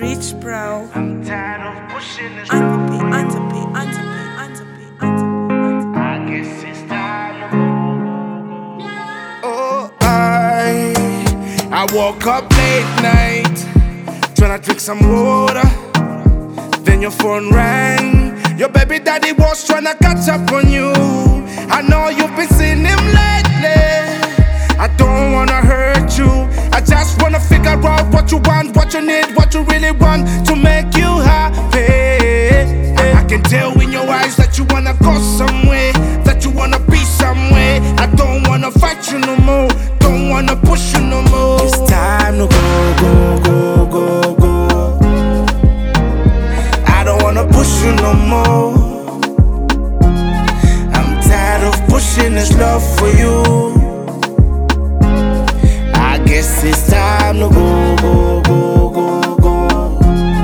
Rich bro. I'm tired of pushing this. I guess it's time to go. Oh, I woke up late night, tryna drink some water. Then your phone rang. Your baby daddy was tryna catch up on you. I know you've been seeing him lately. I don't wanna hurt you. I just wanna figure out what you want, what you need, what you really want to make you happy. I can tell in your eyes that you wanna go somewhere, that you wanna be somewhere. I don't wanna fight you no more, don't wanna push you no more. It's time to go, go, go, go, go. I don't wanna push you no more. I'm tired of pushing this love for you. I guess it's time to go, go, go, go, go.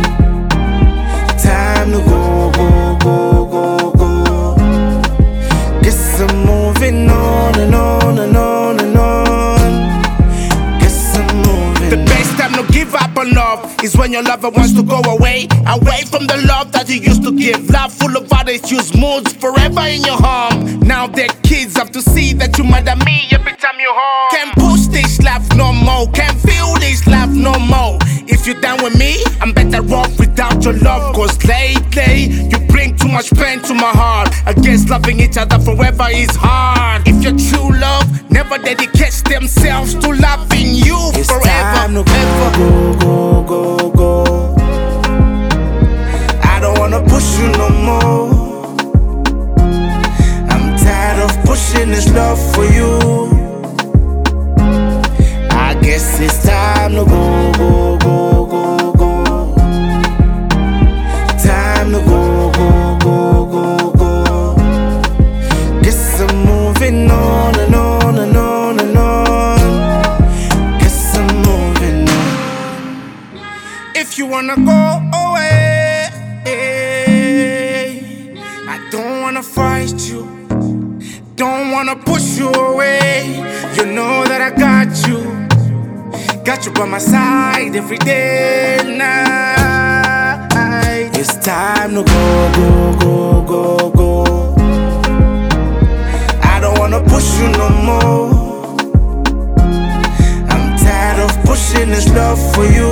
Time to go, go, go, go, go. Guess I'm moving on and on and on and on. Guess I'm moving. The best time to give up on love is when your lover wants to go away from the love that you used to give. Love full of attitudes, moods forever in your home. Now their kids have to see that you mother me every time you're home. Can't push this life no more, can't feel this life no more. If you're down with me, I'm better off without your love. Cause lately, you bring too much pain to my heart. I guess loving each other forever is hard. If your true love never dedicates themselves to loving you it's forever, time to go, go, go, go. I don't wanna push you no more. I'm tired of pushing this love for you. I guess it's time to go, go, go, go, go. Time to go, go, go, go, go. Guess I'm moving on and on and on and on. Guess I'm moving on. If you wanna go away, I don't wanna fight you, don't wanna push you away. You know that I got you. Got you by my side every day and night. It's time to go, go, go, go, go. I don't wanna push you no more. I'm tired of pushing this love for you.